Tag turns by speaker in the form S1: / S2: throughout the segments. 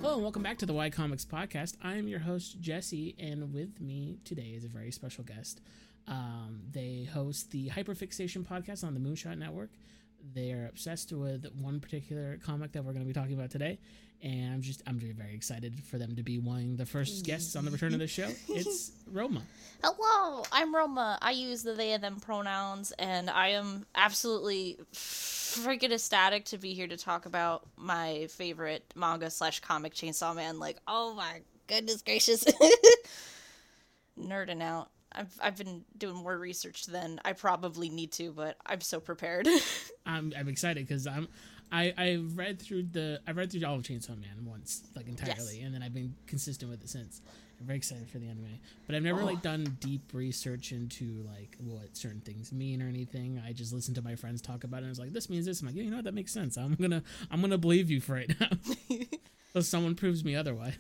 S1: Hello and welcome back to the Y Comics podcast. I am your host, Jesse, and with me today is a very special guest. They host the Hyperfixation podcast on the Moonshot Network. They're obsessed with one particular comic that we're going to be talking about today, and I'm very excited for them to be one of the first guests on the return of the show. It's Roma.
S2: Hello, I'm Roma. I use the they and them pronouns, and I am absolutely freaking ecstatic to be here to talk about my favorite manga / comic, Chainsaw Man. Like, oh my goodness gracious. Nerding out. I've been doing more research than I probably need to, but I'm so prepared.
S1: I'm excited because I've read through all of Chainsaw Man once, like entirely, yes. And then I've been consistent with it since. I'm very excited for the anime, but I've never done deep research into like what certain things mean or anything. I just listened to my friends talk about it, and I was like, "This means this." I'm like, "Yeah, you know what? That makes sense. I'm gonna believe you for right now, until someone proves me otherwise."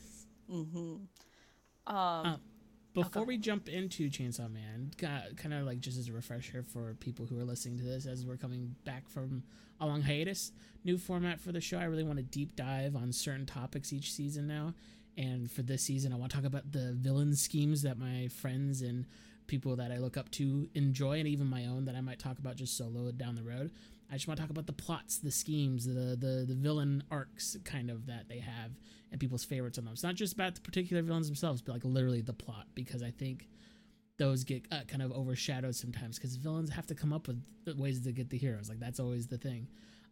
S1: Mm-hmm. Before we jump into Chainsaw Man, kind of like just as a refresher for people who are listening to this as we're coming back from a long hiatus, new format for the show. I really want to deep dive on certain topics each season now. And for this season, I want to talk about the villain schemes that my friends and people that I look up to enjoy, and even my own that I might talk about just solo down the road. I just want to talk about the plots, the schemes, the villain arcs kind of that they have, and people's favorites on them. It's not just about the particular villains themselves, but like literally the plot, because I think those get kind of overshadowed sometimes because villains have to come up with ways to get the heroes. Like that's always the thing.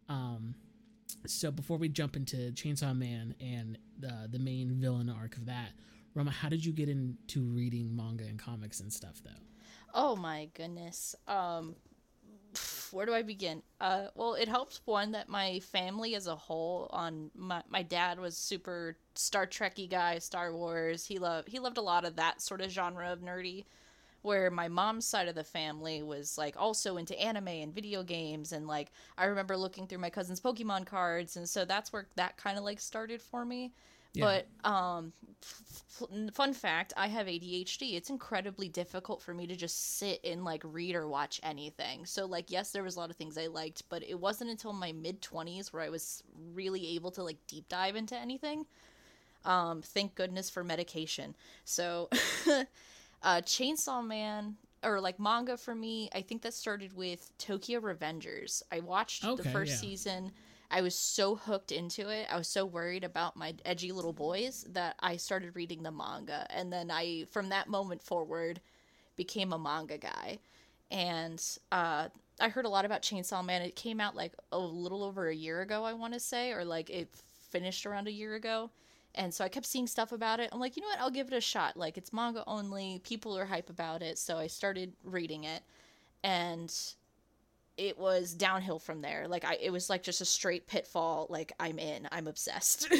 S1: So before we jump into Chainsaw Man and the main villain arc of that, Roma, how did you get into reading manga and comics and stuff though?
S2: Oh my goodness. Where do I begin? Well, it helps one that my family as a whole my dad was super Star Trek-y guy, Star Wars. He loved a lot of that sort of genre of nerdy, where my mom's side of the family was like also into anime and video games, and like I remember looking through my cousin's Pokemon cards, and so that's where that kind of like started for me. Yeah. But fun fact, I have ADHD. It's incredibly difficult for me to just sit and like read or watch anything. So like yes, there was a lot of things I liked, but it wasn't until my mid-20s where I was really able to like deep dive into anything. Thank goodness for medication. So Chainsaw Man, or like manga for me, I think that started with Tokyo Revengers. I watched the first season. I was so hooked into it. I was so worried about my edgy little boys that I started reading the manga. And then I, from that moment forward, became a manga guy. And I heard a lot about Chainsaw Man. It came out like a little over a year ago, I want to say, or like it finished around a year ago. And so I kept seeing stuff about it. I'm like, you know what? I'll give it a shot. Like, it's manga only. People are hype about it. So I started reading it. And it was downhill from there. Like, it was like just a straight pitfall. Like, I'm obsessed.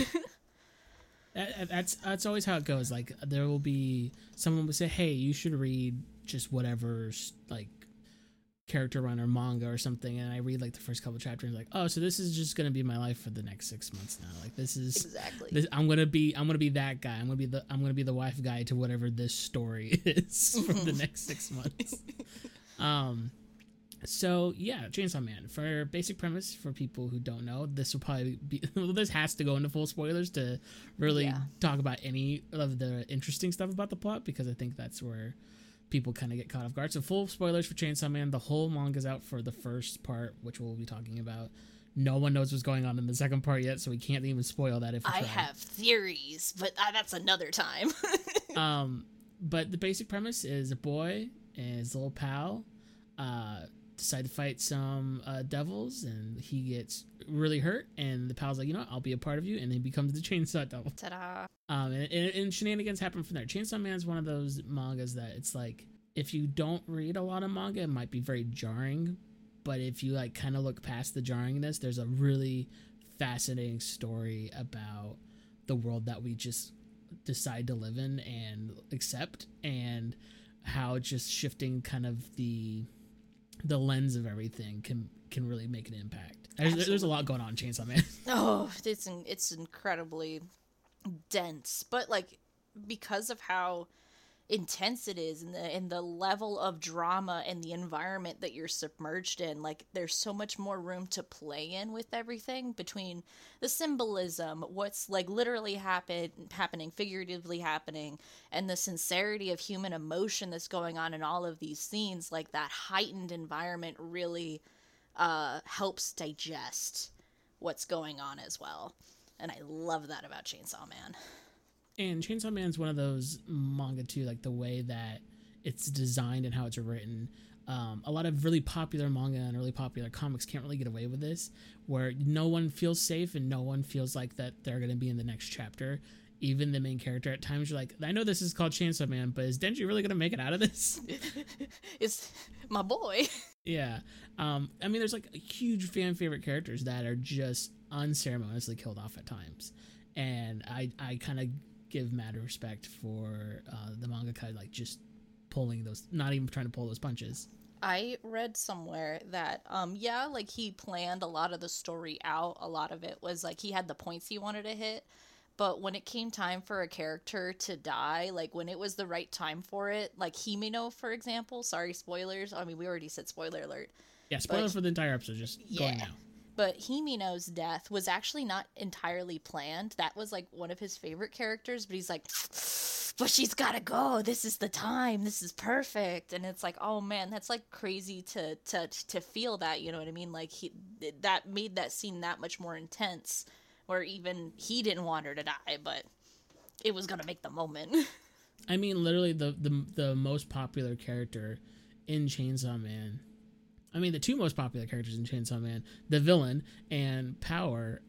S1: That's always how it goes. Like, there will be, someone will say, hey, you should read just whatever, like, character run or manga or something, and I read like the first couple chapters, like, oh, so this is just gonna be my life for the next 6 months now. Like this is exactly. I'm gonna be that guy. I'm gonna be the wife guy to whatever this story is for the next 6 months. So yeah, Chainsaw Man. For basic premise, for people who don't know, this will probably be this has to go into full spoilers to really talk about any of the interesting stuff about the plot, because I think that's where people kind of get caught off guard. So full spoilers for Chainsaw Man. The whole manga's out for the first part, which we'll be talking about. No one knows what's going on in the second part yet, so we can't even spoil that if we try.
S2: I have theories, but that's another time.
S1: But the basic premise is a boy and his little pal decide to fight some devils, and he gets really hurt, and the pal's like, you know what, I'll be a part of you, and he becomes the Chainsaw Devil.
S2: Ta-da.
S1: And shenanigans happen from there. Chainsaw Man is one of those mangas that it's like, if you don't read a lot of manga, it might be very jarring, but if you like kind of look past the jarringness, there's a really fascinating story about the world that we just decide to live in and accept, and how just shifting kind of the lens of everything can really make an impact. There's a lot going on in Chainsaw Man.
S2: Oh, it's incredibly dense, but like because of how intense it is, and the level of drama and the environment that you're submerged in. Like, there's so much more room to play in with everything, between the symbolism, what's like literally happening, figuratively happening, and the sincerity of human emotion that's going on in all of these scenes. Like, that heightened environment really helps digest what's going on as well. And I love that about Chainsaw Man.
S1: And Chainsaw Man's one of those manga too, like the way that it's designed and how it's written. A lot of really popular manga and really popular comics can't really get away with this, where no one feels safe and no one feels like that they're going to be in the next chapter. Even the main character, at times you're like, I know this is called Chainsaw Man, but is Denji really going to make it out of this?
S2: It's my boy.
S1: Yeah. I mean, there's like huge fan favorite characters that are just unceremoniously killed off at times. And I kind of give mad respect for the mangaka, like just pulling those, not even trying to pull those punches.
S2: I read somewhere that yeah, like he planned a lot of the story out. A lot of it was like he had the points he wanted to hit, but when it came time for a character to die, like when it was the right time for it, like Himeno, for example, sorry, spoilers, I mean, we already said spoiler alert.
S1: Yeah, spoiler for the entire episode, just going now.
S2: But Himeno's death was actually not entirely planned. That was like one of his favorite characters, but he's like, but she's gotta go. This is the time. This is perfect. And it's like, oh man, that's like crazy to feel that, you know what I mean? Like that made that scene that much more intense, where even he didn't want her to die, but it was gonna make the moment.
S1: I mean, literally the most popular character in Chainsaw Man, I mean, the two most popular characters in Chainsaw Man, the villain and Power,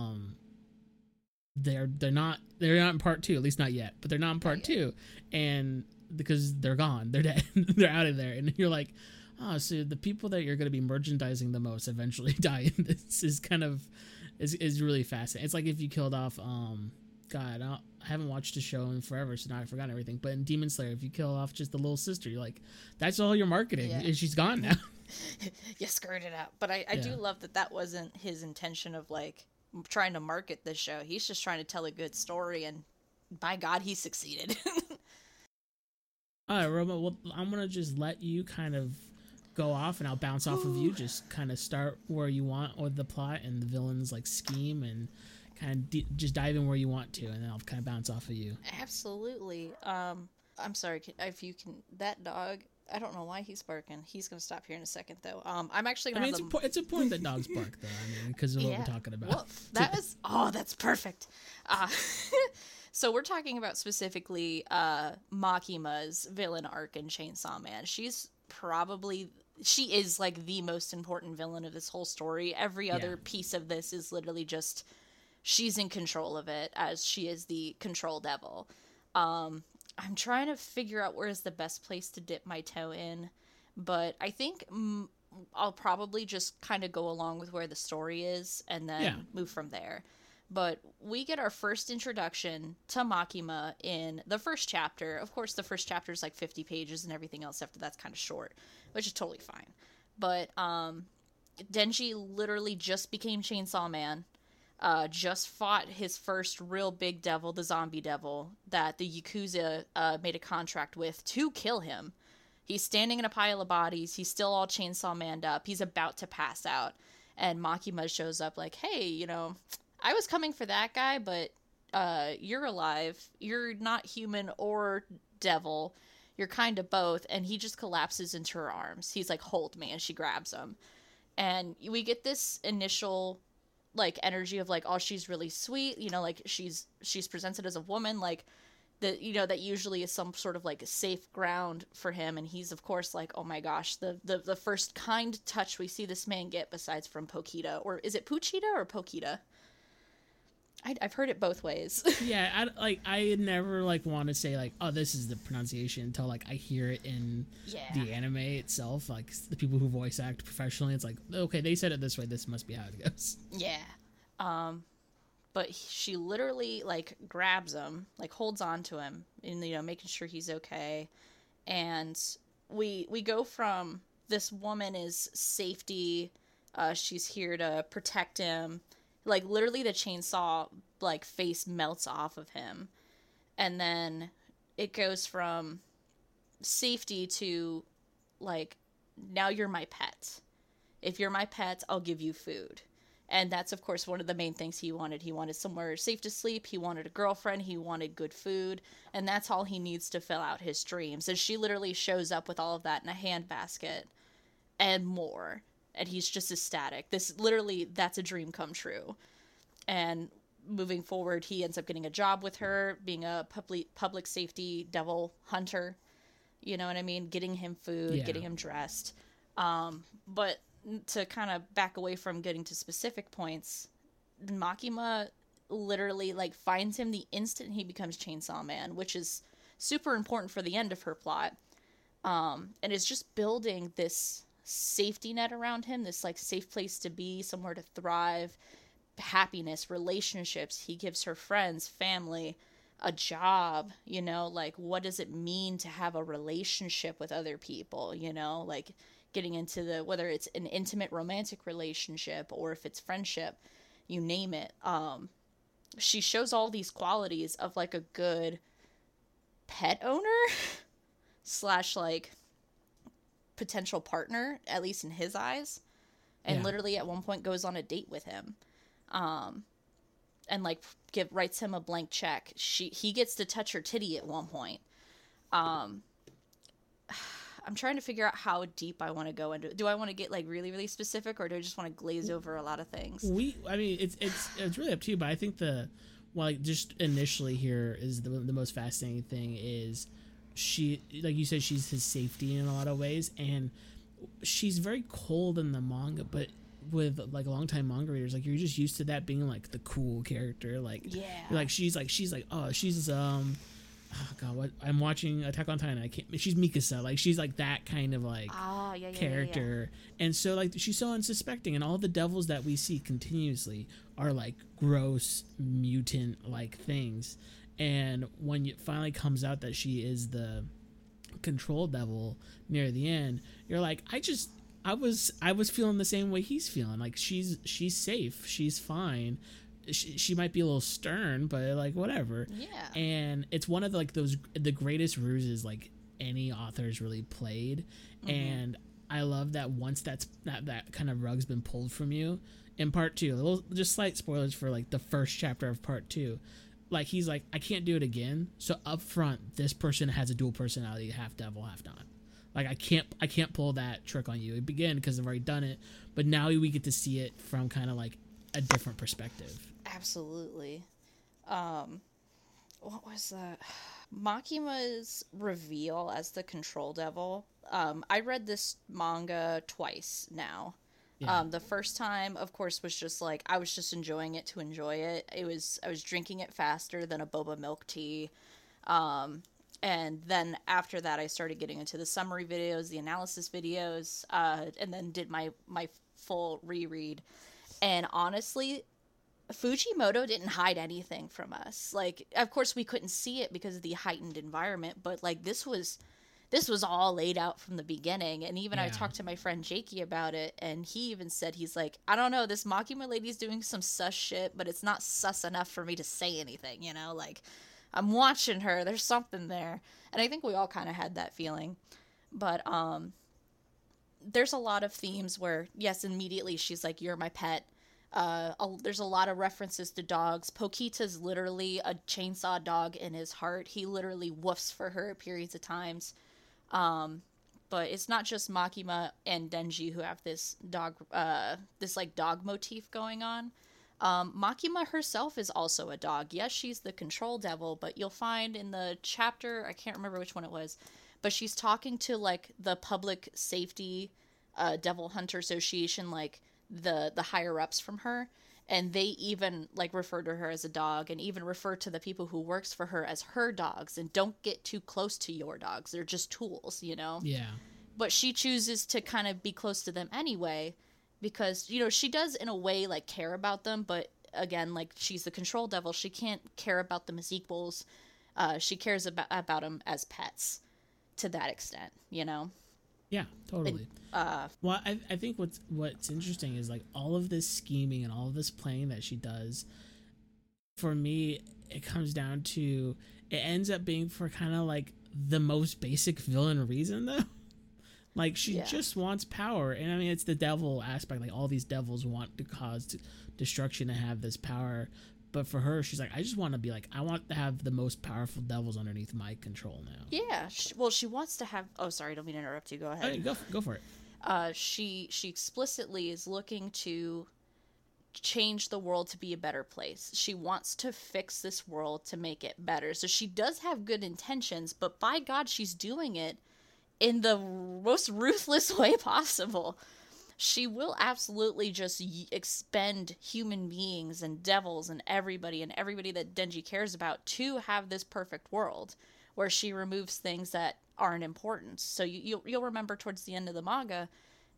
S1: they're not in part 2, at least not yet, but they're not in part 2, and because they're gone, they're dead, they're out of there, and you're like, oh, so the people that you're going to be merchandising the most eventually die in this is kind of is really fascinating. It's like if you killed off God, I haven't watched a show in forever, so now I've forgotten everything. But in Demon Slayer, if you kill off just the little sister, you're like, that's all your marketing, and she's gone now.
S2: You screwed it up. But I do love that wasn't his intention of like trying to market this show. He's just trying to tell a good story, and by God, he succeeded.
S1: All right, Roma, well, I'm going to just let you kind of go off, and I'll bounce off of you. Just kind of start where you want with the plot and the villain's like scheme, and kind of just dive in where you want to, and then I'll kind of bounce off of you.
S2: Absolutely. I'm sorry, if you can, that dog, I don't know why he's barking. He's going to stop here in a second, though. I'm actually going to
S1: it's important that dogs bark, though, I mean, because of what we're talking about.
S2: Well, that's perfect. So we're talking about specifically Makima's villain arc in Chainsaw Man. She is like the most important villain of this whole story. Every other piece of this is literally just she's in control of it, as she is the control devil. I'm trying to figure out where is the best place to dip my toe in, but I think I'll probably just kind of go along with where the story is and then move from there. But we get our first introduction to Makima in the first chapter. Of course, the first chapter is like 50 pages, and everything else after that's kind of short, which is totally fine. But Denji literally just became Chainsaw Man. Just fought his first real big devil, the zombie devil, that the Yakuza made a contract with to kill him. He's standing in a pile of bodies. He's still all Chainsaw Man'd up. He's about to pass out. And Makima shows up like, hey, you know, I was coming for that guy, but you're alive. You're not human or devil. You're kind of both. And he just collapses into her arms. He's like, hold me. And she grabs him. And we get this initial like energy of like, oh, she's really sweet, you know, like she's presented as a woman, like that, you know, that usually is some sort of like safe ground for him. And he's of course like, oh my gosh, the first kind touch we see this man get besides from Pokita, or is it Puchita or Pokita? I've heard it both ways.
S1: Yeah, I never like want to say like, oh, this is the pronunciation until like I hear it in the anime itself. Like the people who voice act professionally, it's like, okay, they said it this way. This must be how it goes.
S2: Yeah, but she literally like grabs him, like holds on to him, and you know, making sure he's okay. And we go from this woman is safety. She's here to protect him. Like, literally the chainsaw, like, face melts off of him. And then it goes from safety to, like, now you're my pet. If you're my pet, I'll give you food. And that's, of course, one of the main things he wanted. He wanted somewhere safe to sleep. He wanted a girlfriend. He wanted good food. And that's all he needs to fill out his dreams. And she literally shows up with all of that in a handbasket and more. And he's just ecstatic. That's a dream come true. And moving forward, he ends up getting a job with her, being a public safety devil hunter. You know what I mean? Getting him food, getting him dressed. But to kind of back away from getting to specific points, Makima literally, like, finds him the instant he becomes Chainsaw Man, which is super important for the end of her plot. And is just building this safety net around him, this, like, safe place to be, somewhere to thrive, happiness, relationships. He gives her friends, family, a job, you know, like, what does it mean to have a relationship with other people, you know, like, getting into whether it's an intimate romantic relationship or if it's friendship, you name it. She shows all these qualities of, like, a good pet owner slash, like, potential partner, at least in his eyes, and literally at one point goes on a date with him, and, like, writes him a blank check. He gets to touch her titty at one point. I'm trying to figure out how deep I want to go into it. Do I want to get, like, really, really specific, or do I just want to glaze over a lot of things?
S1: I mean, it's really up to you, but I think just initially here is the most fascinating thing is she, like you said, she's his safety in a lot of ways, and she's very cold in the manga, but with, like, longtime manga readers, like, you're just used to that being, like, the cool character, like, like she's oh god, what, I'm watching Attack on Titan, she's Mikasa, like, she's like that kind of, like, character. And so, like, she's so unsuspecting, and all the devils that we see continuously are, like, gross mutant, like, things. And when it finally comes out that she is the control devil near the end, you're like, I was feeling the same way he's feeling. Like, she's safe, she's fine. She might be a little stern, but, like, whatever.
S2: Yeah.
S1: And it's one of the greatest ruses, like, any author's really played. Mm-hmm. And I love that once that kind of rug's been pulled from you in part 2. Just slight spoilers for, like, the first chapter of part 2. Like, he's like, I can't do it again. So up front, this person has a dual personality, half devil, half not. Like, I can't pull that trick on you again because I've already done it. But now we get to see it from kind of, like, a different perspective.
S2: Absolutely. What was that? Makima's reveal as the control devil. I read this manga twice now. Yeah. The first time, of course, was just like, I was just enjoying it to enjoy it. I was drinking it faster than a boba milk tea. And then after that, I started getting into the summary videos, the analysis videos, and then did my full reread. And honestly, Fujimoto didn't hide anything from us. Like, of course, we couldn't see it because of the heightened environment, but, like, this was all laid out from the beginning. And even I talked to my friend Jakey about it, and he even said, he's like, I don't know, this Makima lady's doing some sus shit, but it's not sus enough for me to say anything, you know? Like, I'm watching her, there's something there. And I think we all kind of had that feeling. But there's a lot of themes where, yes, immediately she's like, you're my pet. There's a lot of references to dogs. Pokita's literally a chainsaw dog in his heart. He literally woofs for her at periods of times. But it's not just Makima and Denji who have this dog motif going on. Makima herself is also a dog. Yes, she's the control devil, but you'll find in the chapter, I can't remember which one it was, but she's talking to, like, the public safety devil hunter association, like, the higher ups from her, and they even, like, refer to her as a dog, and even refer to the people who works for her as her dogs, and don't get too close to your dogs, they're just tools, you know?
S1: Yeah.
S2: But she chooses to kind of be close to them anyway, because, you know, she does in a way, like, care about them, but again, like, she's the control devil, she can't care about them as equals. She cares about them as pets to that extent, you know?
S1: Yeah, totally. Well, I think what's interesting is, like, all of this scheming and all of this playing that she does, for me, it comes down to, it ends up being for kind of, like, the most basic villain reason though. Like she
S2: Yeah.
S1: just wants power, and I mean it's the devil aspect. Like all these devils want to cause destruction and have this power, but for her, she's like, I just want to be like, I want to have the most powerful devils underneath my control now.
S2: Yeah. Well, she wants to have. Oh, sorry, don't mean to interrupt you. Go ahead.
S1: Okay, go for it.
S2: She explicitly is looking to change the world to be a better place. She wants to fix this world to make it better. So she does have good intentions, but by God, she's doing it in the most ruthless way possible. She will absolutely just expend human beings and devils and everybody that Denji cares about to have this perfect world where she removes things that aren't important. So you'll remember towards the end of the manga,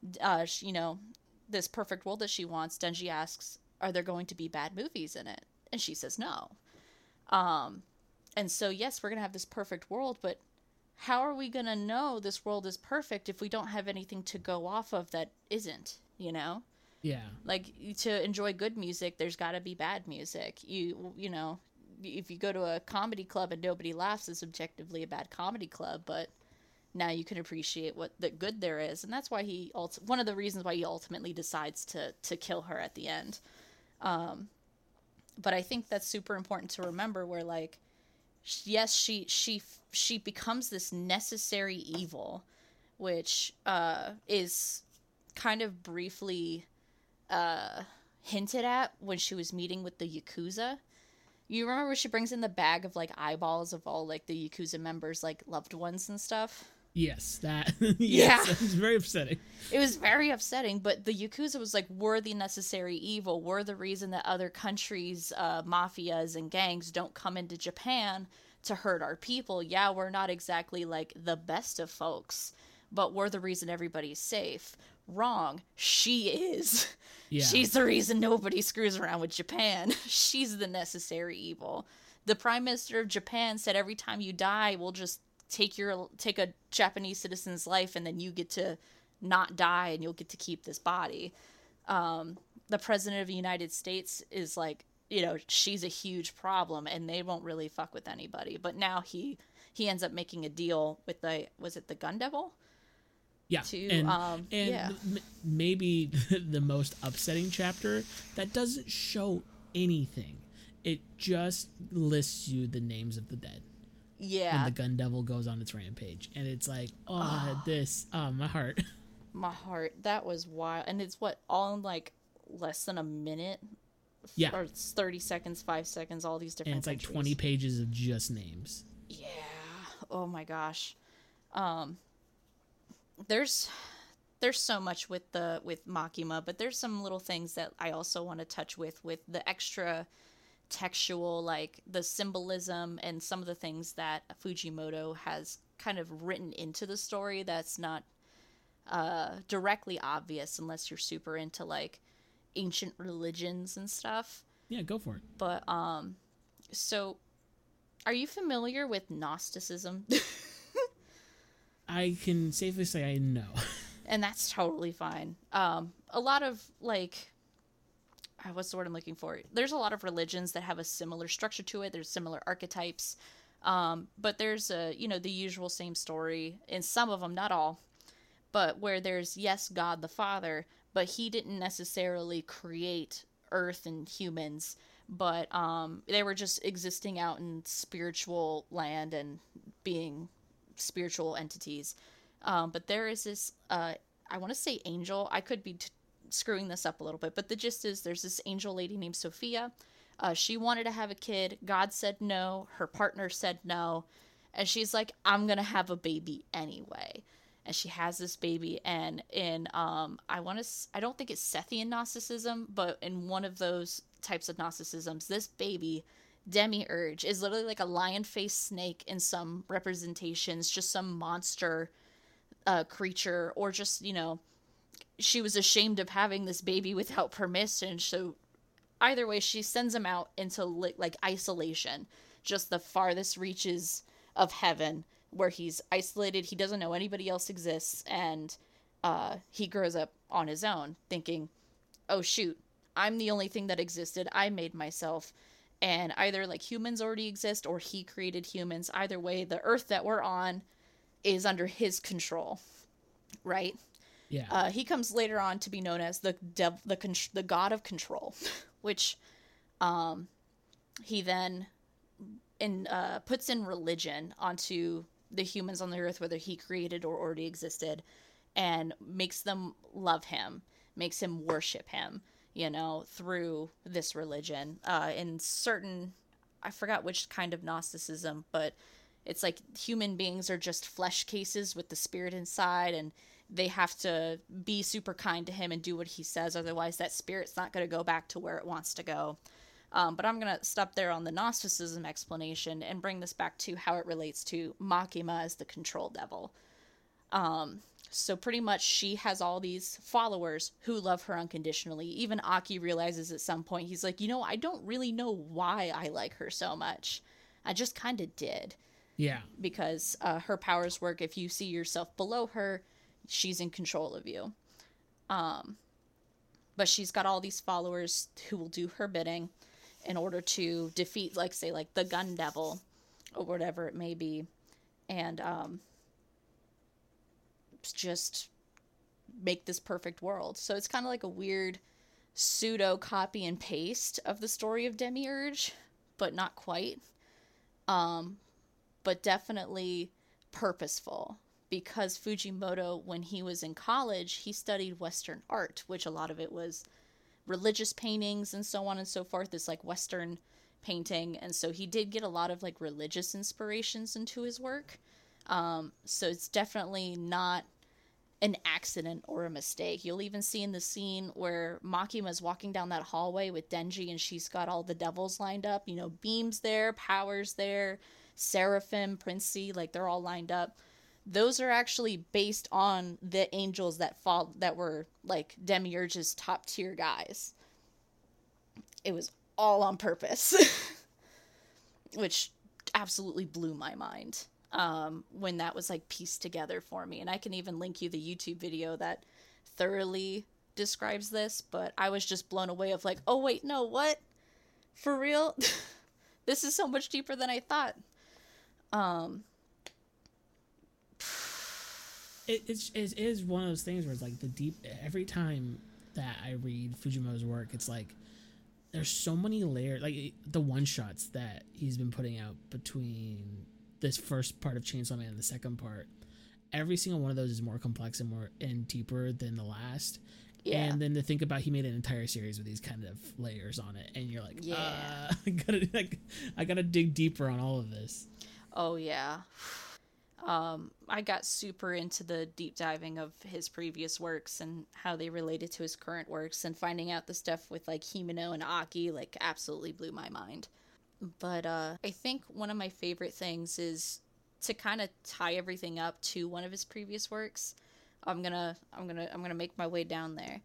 S2: this perfect world that she wants, Denji asks, are there going to be bad movies in it? And she says no. And so, yes, we're going to have this perfect world, but how are we going to know this world is perfect if we don't have anything to go off of that isn't,
S1: Yeah.
S2: Like, to enjoy good music, there's got to be bad music. You know, if you go to a comedy club and nobody laughs, it's objectively a bad comedy club, but now you can appreciate what the good there is. And that's why one of the reasons why he ultimately decides to kill her at the end. But I think that's super important to remember where, like, yes, she becomes this necessary evil, which is kind of briefly hinted at when she was meeting with the Yakuza. You remember she brings in the bag of, like, eyeballs of all, like, the Yakuza members, like, loved ones and stuff?
S1: Yes, that. Yes,
S2: Yeah.
S1: It was very upsetting.
S2: It was very upsetting, but the Yakuza was like, we're the necessary evil. We're the reason that other countries, mafias and gangs don't come into Japan to hurt our people. Yeah, we're not exactly like the best of folks, but we're the reason everybody's safe. Wrong. She is.
S1: Yeah.
S2: She's the reason nobody screws around with Japan. She's the necessary evil. The Prime Minister of Japan said every time you die, we'll just take a Japanese citizen's life and then you get to not die and you'll get to keep this body. The President of the United States is like, she's a huge problem and they won't really fuck with anybody. But now he ends up making a deal with was it the Gun Devil?
S1: Yeah, maybe the most upsetting chapter that doesn't show anything. It just lists you the names of the dead.
S2: Yeah.
S1: And the Gun Devil goes on its rampage. And it's like, my heart.
S2: My heart. That was wild. And it's all in like less than a minute?
S1: Yeah.
S2: Or it's 30 seconds, 5 seconds, all these different
S1: And it's
S2: countries.
S1: like 20 pages of just names.
S2: Yeah. Oh my gosh. There's so much with Makima, but there's some little things that I also want to touch with the extra textual, like the symbolism and some of the things that Fujimoto has kind of written into the story that's not directly obvious unless you're super into like ancient religions and stuff.
S1: Yeah, go for it.
S2: But so are you familiar with Gnosticism?
S1: I can safely say I know.
S2: And that's totally fine. A lot of like, what's the word I'm looking for? There's a lot of religions that have a similar structure to it. There's similar archetypes. But there's the usual same story in some of them, not all, but where there's, yes, God the Father, but he didn't necessarily create Earth and humans, but they were just existing out in spiritual land and being spiritual entities. But there is this, I want to say angel. I could be screwing this up a little bit, but the gist is there's this angel lady named Sophia. She wanted to have a kid. God said no. Her partner said no. And she's like, I'm going to have a baby anyway. And she has this baby. And in, I don't think it's Sethian Gnosticism, but in one of those types of Gnosticisms, this baby, Demiurge, is literally like a lion-faced snake in some representations, just some monster creature, or just, she was ashamed of having this baby without permission. So either way, she sends him out into like isolation, just the farthest reaches of heaven, where he's isolated. He doesn't know anybody else exists, and he grows up on his own, thinking, oh shoot, I'm the only thing that existed. I made myself. And either like humans already exist or he created humans. Either way, the Earth that we're on is under his control, right?
S1: Yeah.
S2: He comes later on to be known as the god of control, which he then puts in religion onto the humans on the Earth, whether he created or already existed, and makes them love him, makes him worship him, through this religion. In certain, I forgot which kind of Gnosticism, but it's like human beings are just flesh cases with the spirit inside, and they have to be super kind to him and do what he says. Otherwise, that spirit's not going to go back to where it wants to go. But I'm going to stop there on the Gnosticism explanation and bring this back to how it relates to Makima as the control devil. So pretty much she has all these followers who love her unconditionally. Even Aki realizes at some point, he's like, I don't really know why I like her so much. I just kind of did.
S1: Yeah.
S2: Because her powers work. If you see yourself below her, she's in control of you. But she's got all these followers who will do her bidding in order to defeat, like, say, like the gun devil or whatever it may be. And just make this perfect world. So it's kind of like a weird pseudo copy and paste of the story of Demiurge, but not quite. But definitely purposeful, because Fujimoto, when he was in college, he studied Western art, which a lot of it was religious paintings and so on and so forth. This like Western painting. And so he did get a lot of like religious inspirations into his work. So it's definitely not an accident or a mistake. You'll even see in the scene where Makima's walking down that hallway with Denji, and she's got all the devils lined up. Beam's there, Power's there, Seraphim, Princey, like they're all lined up. Those are actually based on the angels that were like Demiurge's top tier guys. It was all on purpose, which absolutely blew my mind. When that was like pieced together for me. And I can even link you the YouTube video that thoroughly describes this, but I was just blown away of like, oh wait, no, what? For real? This is so much deeper than I thought.
S1: It is one of those things where it's like every time that I read Fujimoto's work, it's like there's so many layers, like the one shots that he's been putting out between this first part of Chainsaw Man and the second part. Every single one of those is more complex and deeper than the last. Yeah. And then to think about, he made an entire series with these kind of layers on it, and you're like, yeah, I gotta dig deeper on all of this.
S2: Oh yeah. I got super into the deep diving of his previous works and how they related to his current works, and finding out the stuff with like Himeno and Aki like absolutely blew my mind. But I think one of my favorite things is to kind of tie everything up to one of his previous works. I'm gonna make my way down there.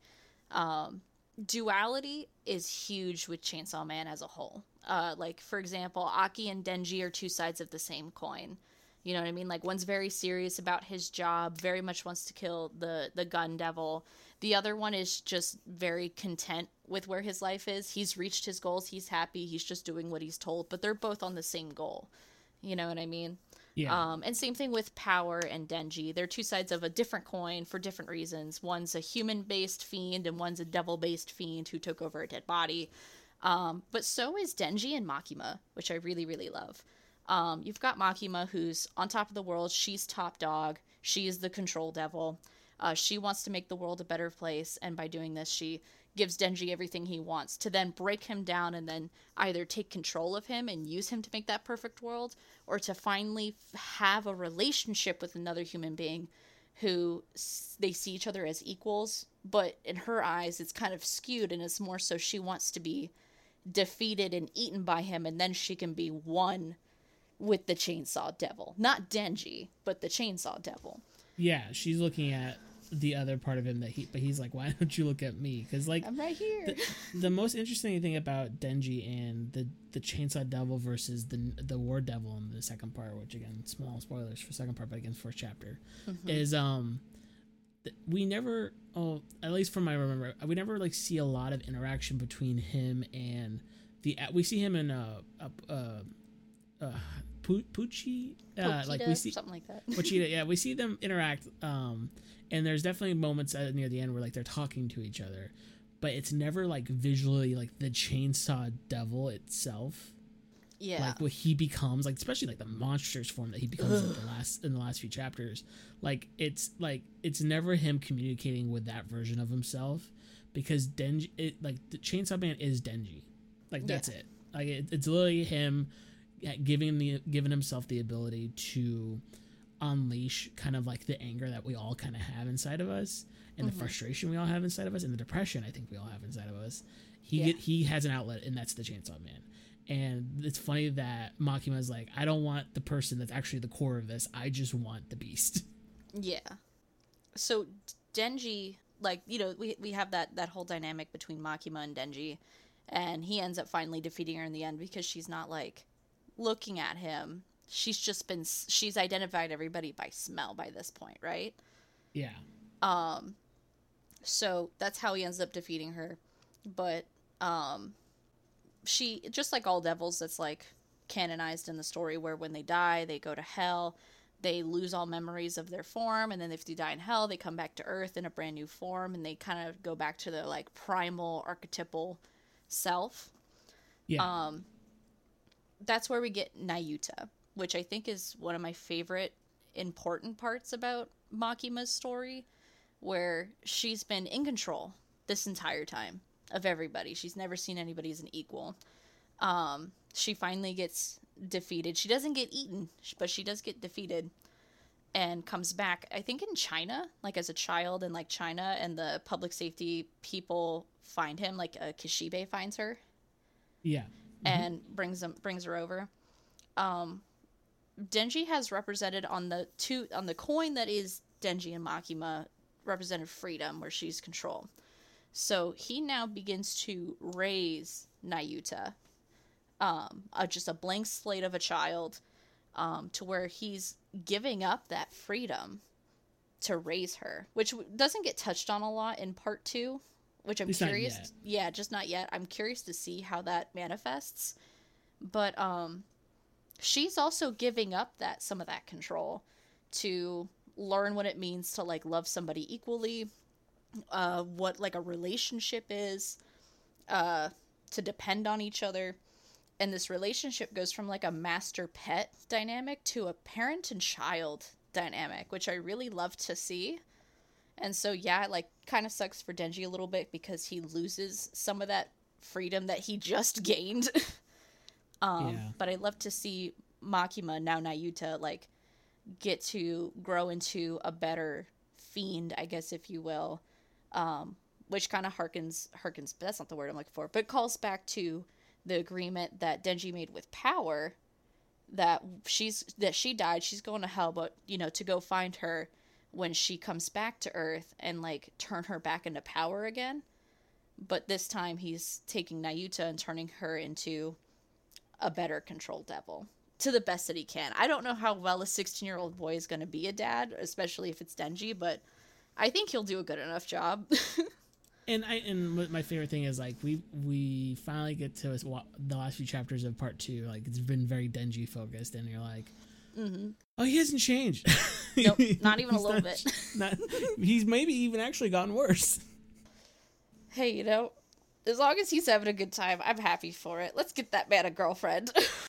S2: Duality is huge with Chainsaw Man as a whole. Like for example, Aki and Denji are two sides of the same coin. You know what I mean? Like one's very serious about his job, very much wants to kill the gun devil. The other one is just very content with where his life is. He's reached his goals. He's happy. He's just doing what he's told. But they're both on the same goal. You know what I mean?
S1: Yeah.
S2: And same thing with Power and Denji. They're two sides of a different coin for different reasons. One's a human-based fiend, and one's a devil-based fiend who took over a dead body. But so is Denji and Makima, which I really, really love. You've got Makima, who's on top of the world. She's top dog. She is the control devil. She wants to make the world a better place, and by doing this, she gives Denji everything he wants to then break him down and then either take control of him and use him to make that perfect world, or to finally have a relationship with another human being who they see each other as equals, but in her eyes, it's kind of skewed, and it's more so she wants to be defeated and eaten by him, and then she can be one with the Chainsaw Devil. Not Denji, but the Chainsaw Devil.
S1: Yeah, she's looking at the other part of him but he's like, why don't you look at me? Because like,
S2: I'm right here.
S1: The most interesting thing about Denji and the Chainsaw Devil versus the War Devil in the second part, which again, small spoilers for second part, but again, first chapter, is we never, at least from my remember, we never like see a lot of interaction between him and we see him in Poochie, like we see
S2: something like that.
S1: Pochita, yeah, we see them interact, and there's definitely moments near the end where like they're talking to each other, but it's never like visually like the Chainsaw Devil itself.
S2: Yeah,
S1: like what he becomes, like especially like the monstrous form that he becomes in the last few chapters. Like it's never him communicating with that version of himself, because Denji, like the Chainsaw Man is Denji, like that's it. Like it's literally him giving himself the ability to unleash kind of like the anger that we all kind of have inside of us, and the frustration we all have inside of us, and the depression I think we all have inside of us. He has an outlet, and that's the Chainsaw Man. And it's funny that Makima is like, I don't want the person that's actually the core of this. I just want the beast.
S2: Yeah. So Denji, like, you know, we have that whole dynamic between Makima and Denji, and he ends up finally defeating her in the end because she's not like looking at him. She's identified everybody by smell by this point, right?
S1: Yeah.
S2: So that's how he ends up defeating her. But she, just like all devils, that's like canonized in the story, where when they die they go to hell, they lose all memories of their form, and then if they die in hell they come back to earth in a brand new form, and they kind of go back to their like primal archetypal self.
S1: Yeah.
S2: That's where we get Nayuta, which I think is one of my favorite important parts about Makima's story, where she's been in control this entire time of everybody. She's never seen anybody as an equal. She finally gets defeated. She doesn't get eaten, but she does get defeated, and comes back, I think in China, like as a child in like China, and the public safety people find him, like Kishibe finds her.
S1: Yeah.
S2: And brings her over. Denji has represented on the coin that is Denji and Makima, represented freedom, where she's control. So he now begins to raise Nayuta, just a blank slate of a child, to where he's giving up that freedom to raise her, which doesn't get touched on a lot in part 2, which I'm curious. Yeah, just not yet. I'm curious to see how that manifests. But she's also giving up some of that control to learn what it means to like love somebody equally, what like a relationship is, to depend on each other. And this relationship goes from like a master pet dynamic to a parent and child dynamic, which I really love to see. And so yeah, it like kind of sucks for Denji a little bit, because he loses some of that freedom that he just gained. But I love to see Makima, now Nayuta, like get to grow into a better fiend, I guess, if you will, which kind of harkens, but that's not the word I'm looking for, but calls back to the agreement that Denji made with Power, that she died, she's going to hell, but you know, to go find her when she comes back to Earth and like turn her back into Power again. But this time he's taking Nayuta and turning her into a better controlled devil to the best that he can. I don't know how well a 16-year-old boy is going to be a dad, especially if it's Denji, but I think he'll do a good enough job.
S1: And my favorite thing is like we finally get to the last few chapters of part 2. Like it's been very Denji focused, and you're like, oh, he hasn't changed.
S2: Nope, not even a little bit.
S1: He's maybe even actually gotten worse.
S2: Hey, you know, as long as he's having a good time, I'm happy for it. Let's get that man a girlfriend.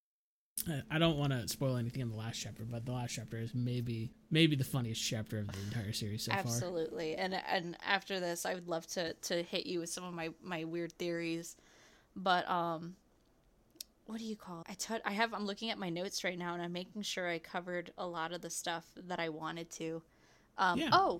S1: I don't want to spoil anything in the last chapter, but the last chapter is maybe the funniest chapter of the entire series so far.
S2: Absolutely. And after this, I would love to hit you with some of my weird theories. But what do you call it? I'm looking at my notes right now, and I'm making sure I covered a lot of the stuff that I wanted to. Oh,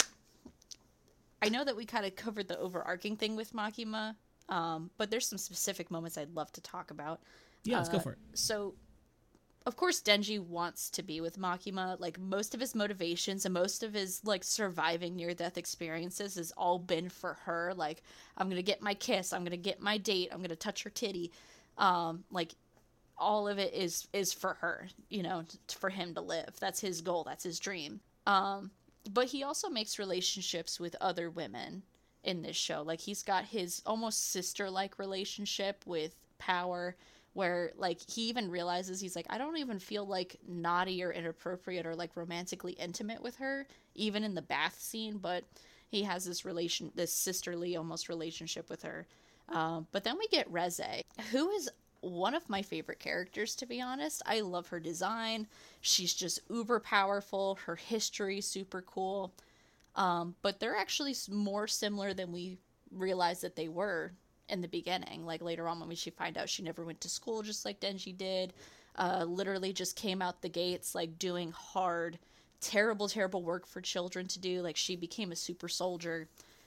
S2: I know that we kind of covered the overarching thing with Makima, but there's some specific moments I'd love to talk about.
S1: Yeah, let's go for it.
S2: So, of course, Denji wants to be with Makima. Like, most of his motivations and most of his, like, surviving near-death experiences has all been for her. Like, I'm gonna get my kiss, I'm gonna get my date, I'm gonna touch her titty. Like, all of it is for her, you know, for him to live. That's his goal, that's his dream. But he also makes relationships with other women in this show. Like, he's got his almost sister-like relationship with power, where like he even realizes, he's like, I don't even feel like naughty or inappropriate or like romantically intimate with her, even in the bath scene, but he has this sisterly almost relationship with her. But then we get Reze, who is one of my favorite characters, to be honest. I love her design. She's just uber powerful. Her history, super cool. But they're actually more similar than we realized that they were in the beginning. Like later on when she find out she never went to school just like Denji did. Literally just came out the gates like doing hard, terrible work for children to do. Like she became a super soldier.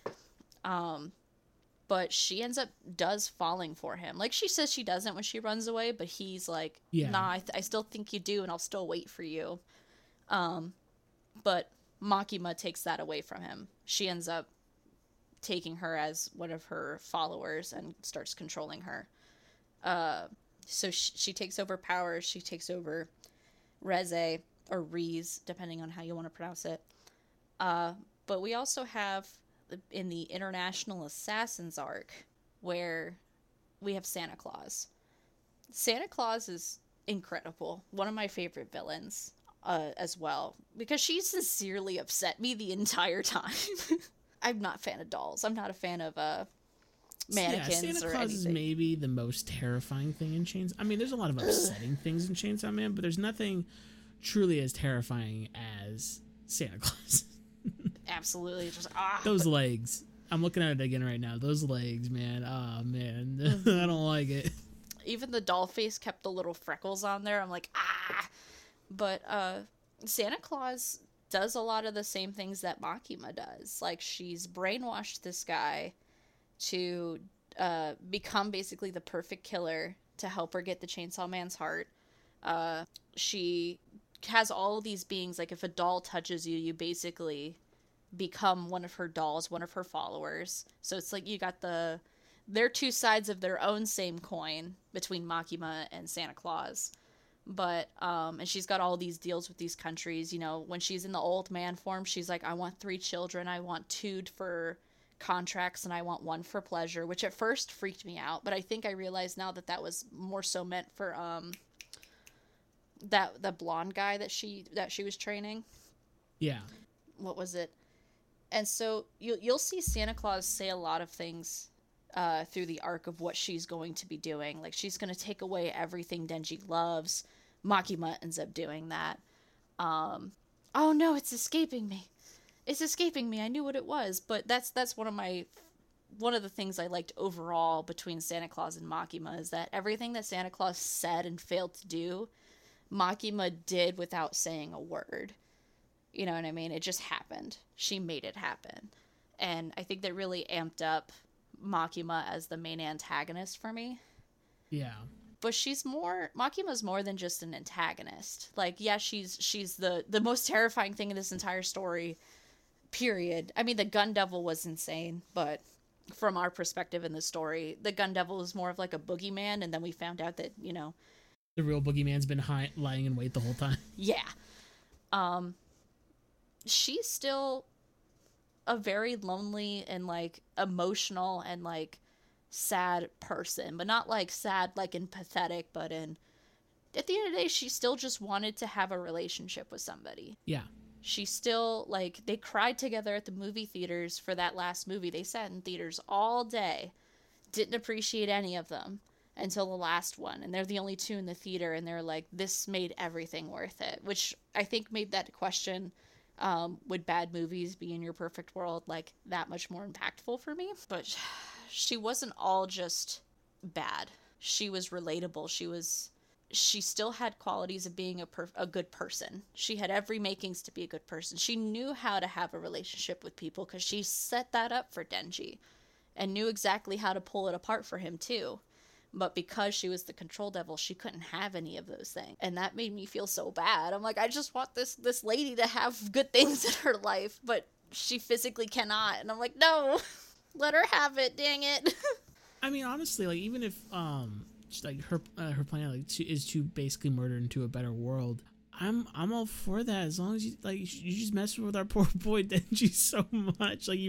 S2: But she does falling for him. Like she says she doesn't when she runs away, but he's like, nah, I still think you do, and I'll still wait for you. But Makima takes that away from him. She ends up taking her as one of her followers and starts controlling her. So she takes over power. She takes over Reze, or Riz, depending on how you want to pronounce it. But we also have in the International Assassins arc, where we have Santa Claus. Santa Claus is incredible. One of my favorite villains as well, because she sincerely upset me the entire time. I'm not a fan of dolls. I'm not a fan of mannequins or anything.
S1: Santa Claus is maybe the most terrifying thing in Chainsaw. I mean, there's a lot of upsetting things in Chainsaw Man, but there's nothing truly as terrifying as Santa Claus.
S2: Absolutely. Just
S1: those legs. I'm looking at it again right now. Those legs, man. Oh, man. I don't like it.
S2: Even the doll face kept the little freckles on there. I'm like, ah. But Santa Claus does a lot of the same things that Makima does. Like, she's brainwashed this guy to become basically the perfect killer to help her get the Chainsaw Man's heart. She has all of these beings. Like, if a doll touches you, you basically become one of her dolls, one of her followers. So it's like you got they're two sides of their own same coin between Makima and Santa Claus. But and she's got all these deals with these countries. You know, when she's in the old man form, she's like, I want 3 children, I want 2 for contracts, and I want 1 for pleasure, which at first freaked me out, but I think I realize now that was more so meant for the blonde guy that she was training.
S1: Yeah.
S2: What was it? And so you'll see Santa Claus say a lot of things through the arc of what she's going to be doing. Like, she's going to take away everything Denji loves. Makima ends up doing that. Oh no, it's escaping me. It's escaping me. I knew what it was, but that's one of the things I liked overall between Santa Claus and Makima is that everything that Santa Claus said and failed to do, Makima did without saying a word. You know what I mean? It just happened. She made it happen. And I think that really amped up Makima as the main antagonist for me.
S1: Yeah.
S2: But Makima's more than just an antagonist. Like, yeah, she's the most terrifying thing in this entire story, period. I mean, the Gun Devil was insane, but from our perspective in the story, the Gun Devil is more of like a boogeyman, and then we found out that, you know,
S1: the real boogeyman's been lying in wait the whole time.
S2: Yeah. She's still a very lonely and like emotional and like sad person, but not like sad like in pathetic, but in, at the end of the day, she still just wanted to have a relationship with somebody.
S1: Yeah.
S2: She still, like, they cried together at the movie theaters for that last movie. They sat in theaters all day, didn't appreciate any of them until the last one, and they're the only 2 in the theater, and they're like, this made everything worth it, which I think made that question, would bad movies be in your perfect world, like, that much more impactful for me. But she wasn't all just bad. She was relatable. She still had qualities of being a good person. She had every makings to be a good person. She knew how to have a relationship with people because she set that up for Denji and knew exactly how to pull it apart for him too. But because she was the control devil, she couldn't have any of those things. And that made me feel so bad. I'm like, I just want this lady to have good things in her life, but she physically cannot. And I'm like, no, let her have it, dang it.
S1: I mean, honestly, like, even if like her plan like is to basically murder into a better world, I'm all for that as long as you like you just mess with our poor boy Denji so much. Like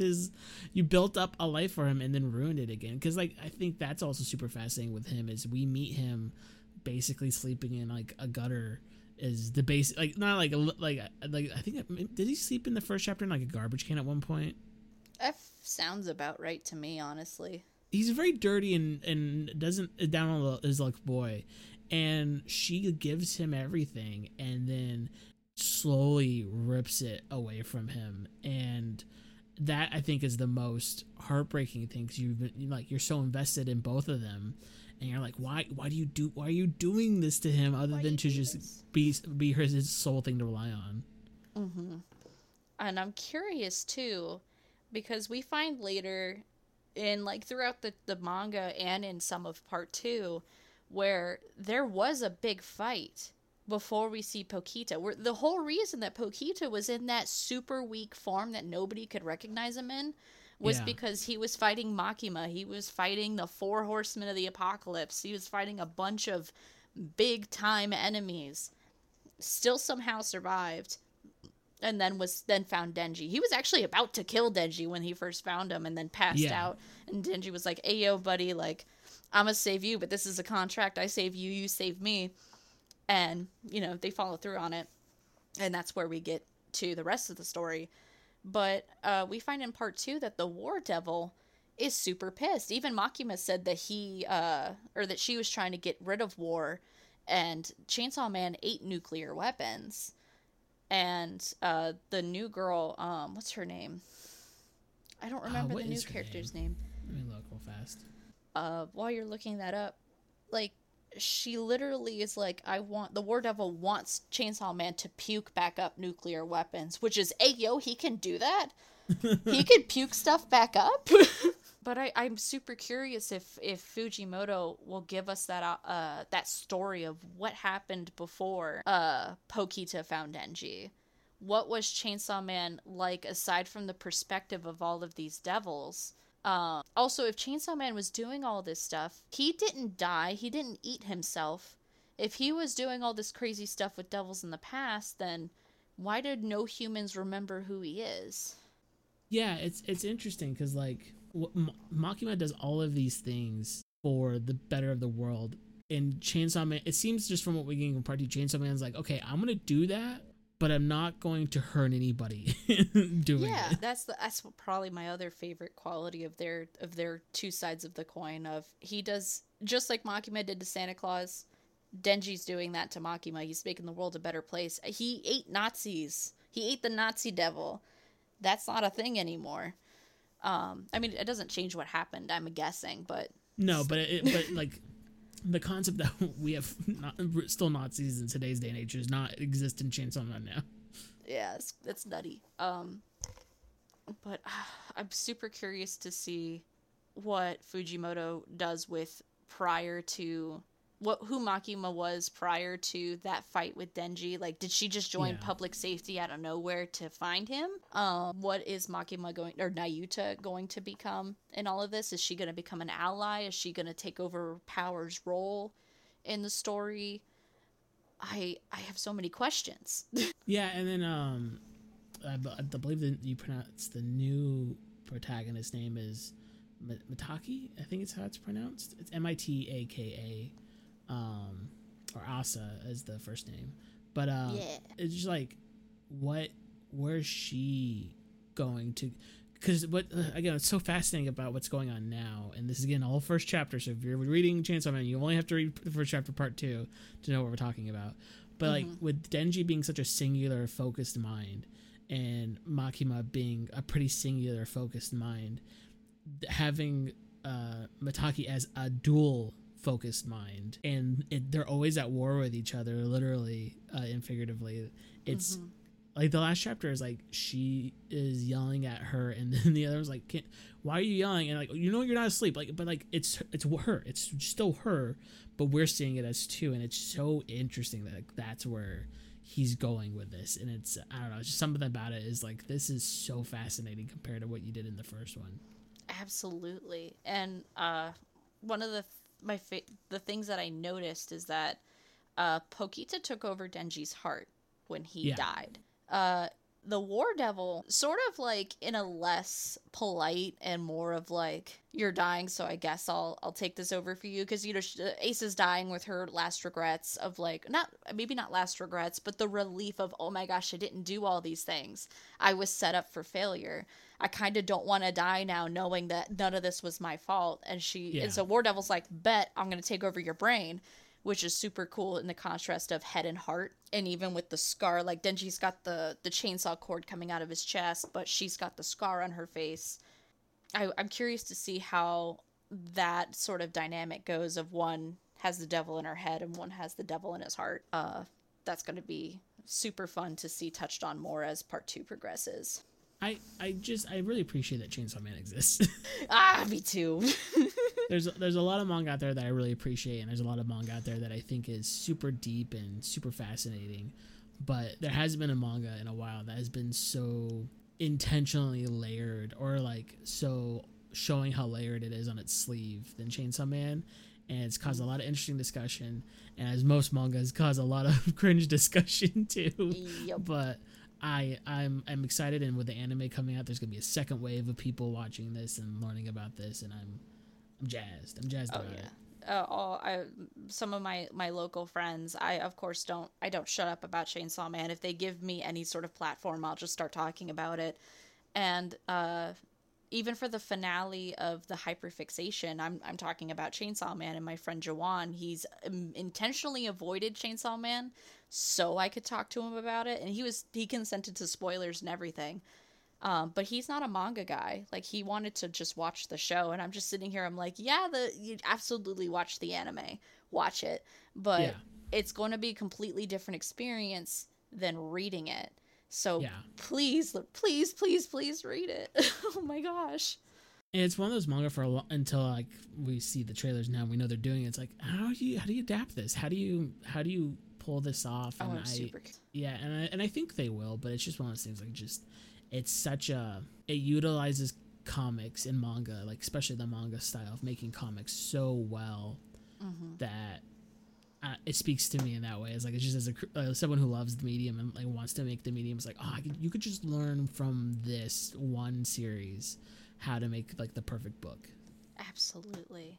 S1: you built up a life for him and then ruined it again. Because like I think that's also super fascinating with him is we meet him basically sleeping in like a gutter is the base like not like I think did he sleep in the first chapter in like a garbage can at one point?
S2: That sounds about right to me, honestly.
S1: He's very dirty and doesn't down on his luck boy, and she gives him everything and then slowly rips it away from him, and that I think is the most heartbreaking thing because you're so invested in both of them, and you're like why are you doing this to him other than to just be his sole thing to rely on.
S2: Mm-hmm. And I'm curious too, because we find later in like throughout the manga and in some of part 2 where there was a big fight before we see Pokita. Where the whole reason that Pokita was in that super weak form that nobody could recognize him in was because he was fighting Makima. He was fighting the 4 horsemen of the apocalypse. He was fighting a bunch of big time enemies. Still somehow survived. And then found Denji. He was actually about to kill Denji when he first found him and then passed out. And Denji was like, hey, yo, buddy, like, I'm going to save you, but this is a contract. I save you, you save me. And, they follow through on it. And that's where we get to the rest of the story. But we find in part 2 that the War Devil is super pissed. Even Makima said that that she was trying to get rid of war. And Chainsaw Man ate nuclear weapons. And the new girl, what's her name? I don't remember the new character's name.
S1: Let me look real fast.
S2: While you're looking that up, like, she literally is like, the War Devil wants Chainsaw Man to puke back up nuclear weapons, which is, hey, yo, he can do that? He can puke stuff back up? But I'm super curious if Fujimoto will give us that story of what happened before Pokita found Denji. What was Chainsaw Man like aside from the perspective of all of these devils? Also, if Chainsaw Man was doing all this stuff, he didn't die. He didn't eat himself. If he was doing all this crazy stuff with devils in the past, then why did no humans remember who he is?
S1: Yeah, it's interesting because like Makima does all of these things for the better of the world. And Chainsaw Man, it seems just from what we get from part 2, Chainsaw Man's like, okay, I'm gonna do that, but I'm not going to hurt anybody doing it.
S2: Yeah, that's probably my other favorite quality of their two sides of the coin. Of he does just like Makima did to Santa Claus. Denji's doing that to Makima. He's making the world a better place. He ate Nazis. He ate the Nazi devil. That's not a thing anymore. I mean, it doesn't change what happened, I'm guessing, but...
S1: No, but like, the concept that we have still Nazis in today's day and age does not exist in Chainsaw Man now.
S2: Yeah, it's nutty. But I'm super curious to see what Fujimoto does with prior to... who Makima was prior to that fight with Denji. Like, did she just join public safety out of nowhere to find him? What is Makima Nayuta going to become in all of this? Is she going to become an ally? Is she going to take over Power's role in the story? I have so many questions.
S1: Yeah, and then I believe that you pronounce the new protagonist name is Mitaki. I think it's how it's pronounced. It's Mitaka. Or Asa as the first name, but it's just like, where's she going to? Because again, it's so fascinating about what's going on now, and this is again all first chapter. So if you're reading Chainsaw Man, you only have to read the first chapter, part 2, to know what we're talking about. But like with Denji being such a singular focused mind, and Makima being a pretty singular focused mind, having Mitaki as a dual focused mind, and they're always at war with each other, literally and figuratively. It's like the last chapter is like she is yelling at her, and then the other was like, why are you yelling? And like, you're not asleep, like, but like it's her, it's still her, but we're seeing it as 2, and it's so interesting that like, that's where he's going with this. And it's, I don't know, it's just something about it is like, this is so fascinating compared to what you did in the first one.
S2: Absolutely. And one of the things that I noticed is that Pokita took over Denji's heart when he died. The War Devil, sort of like in a less polite and more of like, you're dying, so I guess I'll take this over for you, because, you know, Ace is dying with her last regrets of like, maybe not last regrets, but the relief of, oh my gosh, I didn't do all these things. I was set up for failure. I kind of don't want to die now, knowing that none of this was my fault. And and so War Devil's like, bet I'm going to take over your brain, which is super cool in the contrast of head and heart. And even with the scar, like Denji's got the chainsaw cord coming out of his chest, but she's got the scar on her face. I'm curious to see how that sort of dynamic goes, of one has the devil in her head and one has the devil in his heart. That's going to be super fun to see touched on more as part 2 progresses.
S1: I really appreciate that Chainsaw Man exists.
S2: Me too.
S1: There's a lot of manga out there that I really appreciate, and there's a lot of manga out there that I think is super deep and super fascinating. But there hasn't been a manga in a while that has been so intentionally layered, or like so showing how layered it is on its sleeve, than Chainsaw Man. And it's caused a lot of interesting discussion, and as most mangas, cause a lot of cringe discussion too.
S2: Yep.
S1: But I'm excited, and with the anime coming out, there's gonna be a second wave of people watching this and learning about this, and I'm jazzed. I'm jazzed about it.
S2: Some of my local friends, I of course don't shut up about Chainsaw Man. If they give me any sort of platform, I'll just start talking about it. And even for the finale of the Hyperfixation, I'm talking about Chainsaw Man, and my friend Jawan, he's intentionally avoided Chainsaw Man so I could talk to him about it, and he consented to spoilers and everything. But he's not a manga guy. Like, he wanted to just watch the show, and I'm just sitting here, I'm like, you absolutely watch the anime. Watch it. But it's going to be a completely different experience than reading it. So please, please, please, please read it. Oh my gosh.
S1: And it's one of those manga for until like we see the trailers now, we know they're doing it. It's like, how do you adapt this? How do you pull this off? And and I think they will, but it's just one of those things, like, just it's it utilizes comics and manga, like especially the manga style of making comics so well that it speaks to me in that way. It's like, it's just as someone who loves the medium and like wants to make the medium, it's like, you could just learn from this one series how to make like the perfect book.
S2: Absolutely.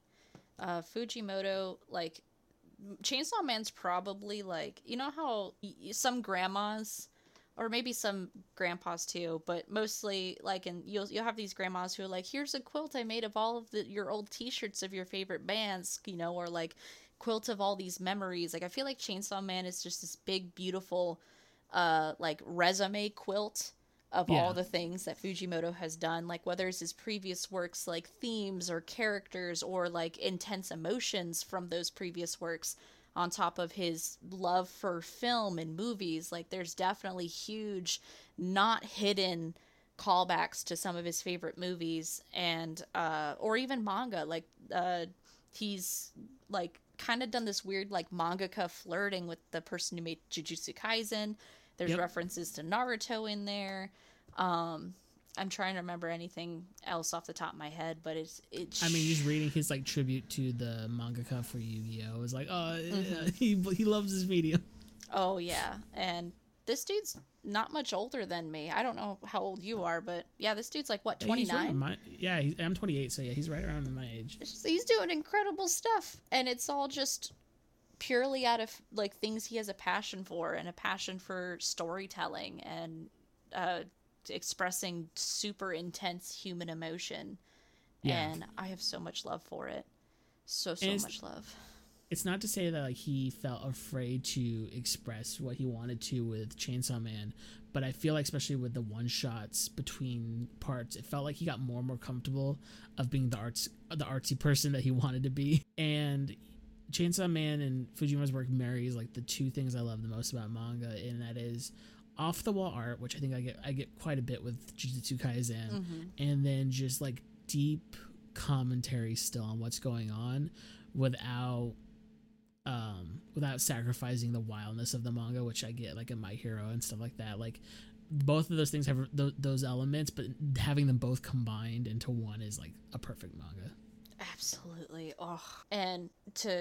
S2: Fujimoto, like, Chainsaw Man's probably like, you know how some grandmas, or maybe some grandpas too, but mostly like, and you'll have these grandmas who are like, here's a quilt I made of all of your old t-shirts of your favorite bands, you know, or like quilt of all these memories. Like, I feel like Chainsaw Man is just this big, beautiful, like resume quilt of all the things that Fujimoto has done, like whether it's his previous works, like themes or characters or like intense emotions from those previous works, on top of his love for film and movies. Like, there's definitely huge, not hidden callbacks to some of his favorite movies, and or even manga. Like, he's like kind of done this weird like mangaka flirting with the person who made Jujutsu Kaisen. There's references to Naruto in there. I'm trying to remember anything else off the top of my head, but it's
S1: I mean, just reading his like tribute to the mangaka for Yu-Gi-Oh! Is like, he loves his medium.
S2: Oh yeah, and this dude's not much older than me. I don't know how old you are, but yeah, this dude's like, what, 29?
S1: I'm 28, so yeah, he's right around my age.
S2: He's doing incredible stuff, and it's all just purely out of like things he has a passion for, and a passion for storytelling and expressing super intense human emotion. And I have so much love for it. So much love.
S1: It's not to say that like he felt afraid to express what he wanted to with Chainsaw Man, but I feel like especially with the one shots between parts, it felt like he got more and more comfortable of being the artsy person that he wanted to be. And Chainsaw Man and Fujimoto's work marries like the two things I love the most about manga, and that is off the wall art, which I think I get quite a bit with Jujutsu Kaisen, and then just like deep commentary still on what's going on without sacrificing the wildness of the manga, which I get like in My Hero and stuff like that. Like, both of those things have those elements, but having them both combined into one is like a perfect manga.
S2: Absolutely. Oh, and to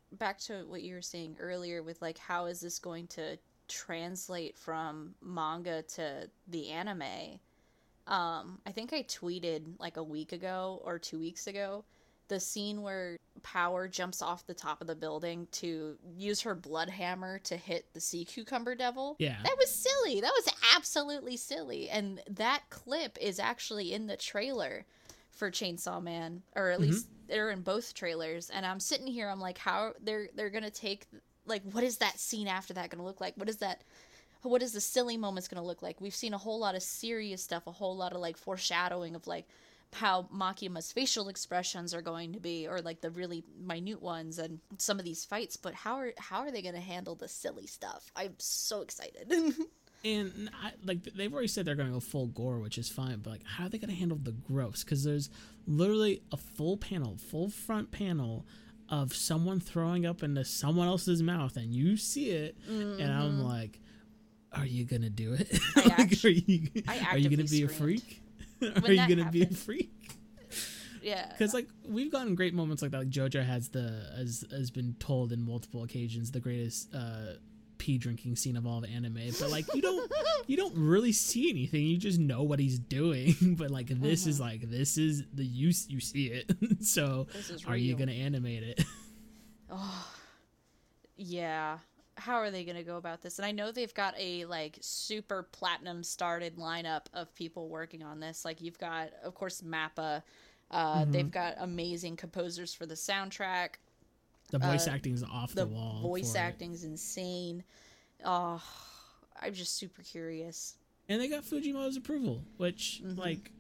S2: back to what you were saying earlier with like how is this going to translate from manga to the anime. I think I tweeted like a week ago or 2 weeks ago the scene where Power jumps off the top of the building to use her blood hammer to hit the sea cucumber devil.
S1: Yeah.
S2: That was silly. That was absolutely silly. And that clip is actually in the trailer for Chainsaw Man, or at least they're in both trailers. And I'm sitting here, I'm like, how they're gonna take, like, what is that scene after that gonna look like? What is the silly moments gonna look like? We've seen a whole lot of serious stuff, a whole lot of like foreshadowing of like how Makima's facial expressions are going to be, or like the really minute ones, and some of these fights. But how are they gonna handle the silly stuff? I'm so excited.
S1: And like they've already said they're going to go full gore, which is fine, but like how are they going to handle the gross? Because there's literally a full front panel of someone throwing up into someone else's mouth, and you see it, and I'm like, are you going to do it? Like, are you going to be a freak? Are you going to be a freak?
S2: Yeah,
S1: because like we've gotten great moments like that. Like JoJo has been told in multiple occasions the greatest pee drinking scene of all the anime, but like you don't really see anything, you just know what he's doing. But like this is the you see it. So are you gonna animate it?
S2: Oh yeah, how are they gonna go about this? And I know they've got a like super platinum started lineup of people working on this. Like you've got, of course, Mappa. They've got amazing composers for the soundtrack.
S1: The voice acting is off the wall.
S2: The voice acting is insane. Oh, I'm just super curious.
S1: And they got Fujimoto's approval, which like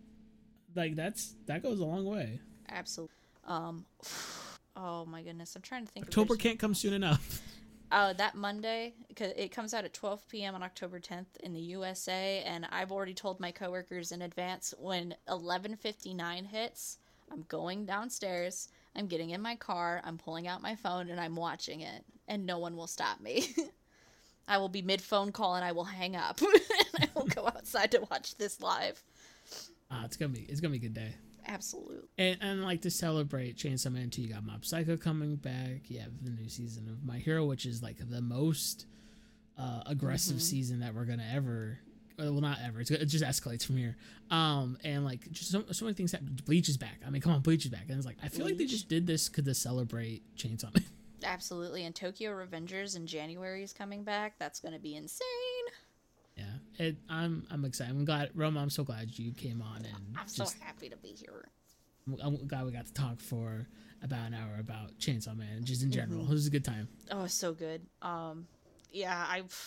S1: that goes a long way.
S2: Absolutely. Oh my goodness, I'm trying to think.
S1: October can't come soon enough.
S2: That Monday, because it comes out at 12 p.m. on October 10th in the USA, and I've already told my coworkers in advance when 11:59 hits, I'm going downstairs. I'm getting in my car, I'm pulling out my phone, and I'm watching it, and no one will stop me. I will be mid-phone call, and I will hang up, and I will go outside to watch this live.
S1: It's gonna be a good day.
S2: Absolutely.
S1: And like to celebrate Chainsaw Man 2, you got Mob Psycho coming back. You have the new season of My Hero, which is like the most aggressive season that we're gonna ever. Well, not ever. It just escalates from here. And like just so many things happen. Bleach is back. I mean, come on, Bleach is back. And it's like I feel like they just did this to celebrate Chainsaw Man.
S2: Absolutely. And Tokyo Revengers in January is coming back. That's going to be insane.
S1: Yeah, I'm excited. I'm glad, Roma. I'm so glad you came on, and
S2: I'm so happy to be here.
S1: I'm glad we got to talk for about an hour about Chainsaw Man, just in general. It was a good time.
S2: Oh, so good. Yeah,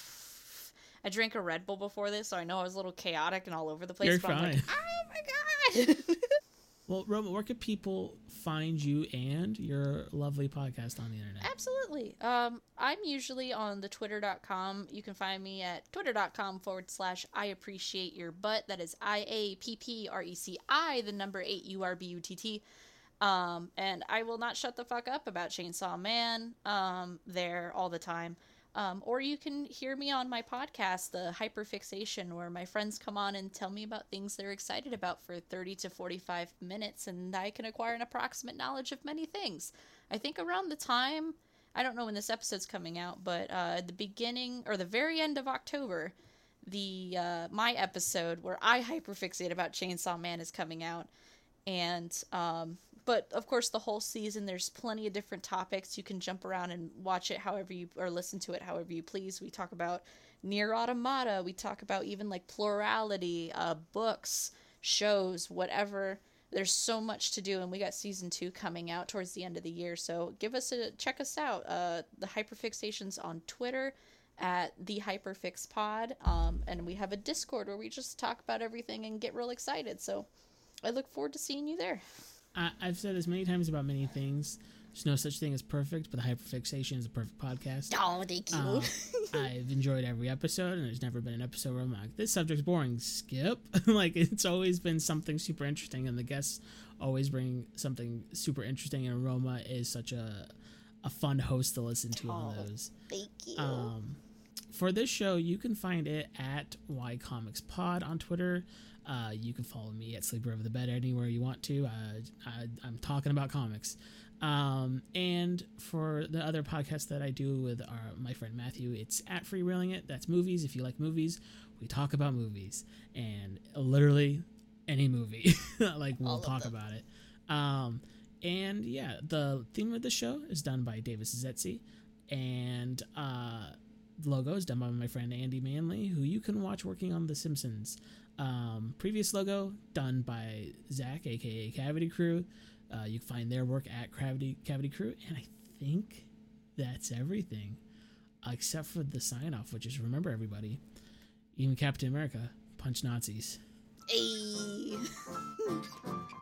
S2: I drank a Red Bull before this, so I know I was a little chaotic and all over the place.
S1: You're
S2: but
S1: fine.
S2: I'm like, oh my god.
S1: Well, Roma, where could people find you and your lovely podcast on the internet?
S2: Absolutely. I'm usually on the twitter.com. You can find me at twitter.com/I appreciate your butt. That is IAPPRECI, the number 8 URBUTT. And I will not shut the fuck up about Chainsaw Man there all the time. Or you can hear me on my podcast, The Hyperfixation, where my friends come on and tell me about things they're excited about for 30 to 45 minutes, and I can acquire an approximate knowledge of many things. I think around the time, I don't know when this episode's coming out, but at the beginning or the very end of October, my episode where I hyperfixate about Chainsaw Man is coming out. And but of course the whole season there's plenty of different topics. You can jump around and watch it however you, or listen to it however you please. We talk about Nier Automata, we talk about even like plurality, books, shows, whatever. There's so much to do, and we got season 2 coming out towards the end of the year, so check us out. The Hyperfixation's on Twitter at the HyperfixPod, and we have a Discord where we just talk about everything and get real excited, so I look forward to seeing you there.
S1: I've said this many times about many things. There's no such thing as perfect, but the Hyperfixation is a perfect podcast.
S2: Oh, thank you.
S1: I've enjoyed every episode, and there's never been an episode where I'm like, this subject's boring, skip. Like, it's always been something super interesting, and the guests always bring something super interesting, and Roma is such a fun host to listen to on those.
S2: Thank you.
S1: For this show, you can find it at YComicsPod on Twitter. You can follow me at Sleeper Over the Bed anywhere you want to. I'm talking about comics. And for the other podcast that I do with my friend Matthew, it's at Freewheeling It. That's movies. If you like movies, we talk about movies, and literally any movie. Like, we'll talk about it. And yeah, the theme of the show is done by Davis Zetzi, and the logo is done by my friend Andy Manley, who you can watch working on The Simpsons. Previous logo done by Zach, aka Cavity Crew. You can find their work at Cavity Crew, and I think that's everything, except for the sign off, which is remember, everybody, even Captain America punch Nazis.
S2: Hey.